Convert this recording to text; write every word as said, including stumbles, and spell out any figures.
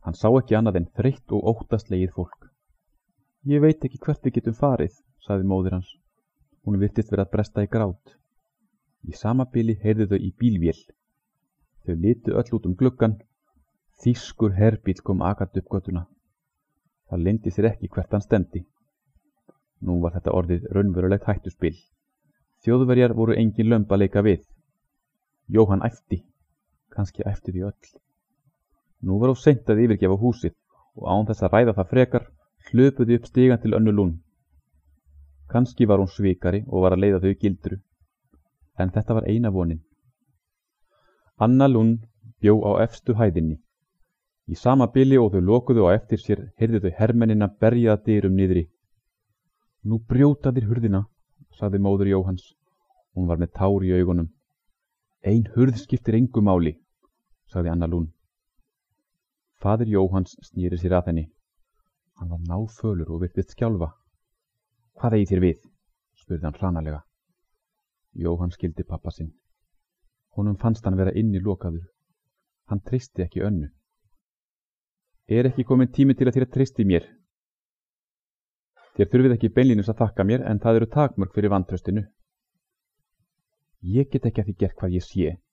Hann sá ekki annað en þreytt og óttaslegið fólk. Ég veit ekki hvert við getum farið, sagði móðir hans. Hún virtist vera að bresta í grát. Í sama bili heyrðu þau í bílvél. Þau litu öll út um gluggann. Þýskur herbíll kom akandi upp götuna. Það leyndi sér ekki hvert hann stefndi. Nú var þetta orðið raunverulegt hættuspil. Þjóðverjar voru engin lömb að leika við. Jóhann æpti. Kannski æpti því öll. Nú var of seint að yfirgefa húsið og án þess að ræða það frekar hlöpuði upp stigann til Önnu Lund. Kannski var hún svikari og var að leiða þau gildru. En þetta var eina vonin. Anna Lund bjó á efstu hæðinni. Í sama bili og þau lokuðu á eftir sér heyrðu þau hermennina berja að dyrum niðri. Nú brjóta þér hurðina, sagði móður Jóhanns. Hún var með tár í augunum. Ein hurð skiptir engu máli, sagði Anna Lund. Faðir Jóhanns snýri sér að henni. Hann var náfölur og virtist skjálfa. Hvað eigið þér við? Spurði hann hranalega. Jóhann skildi pappa sinn. Honum fannst hann vera inni lokaður. Hann treysti ekki Önnu. Er ekki komin tími til að þér treysti mér? Þér þurfið ekki beinlínis að þakka mér en það eru takmörk fyrir vantraustinu. Ég get ekki að því gert hvað ég sé,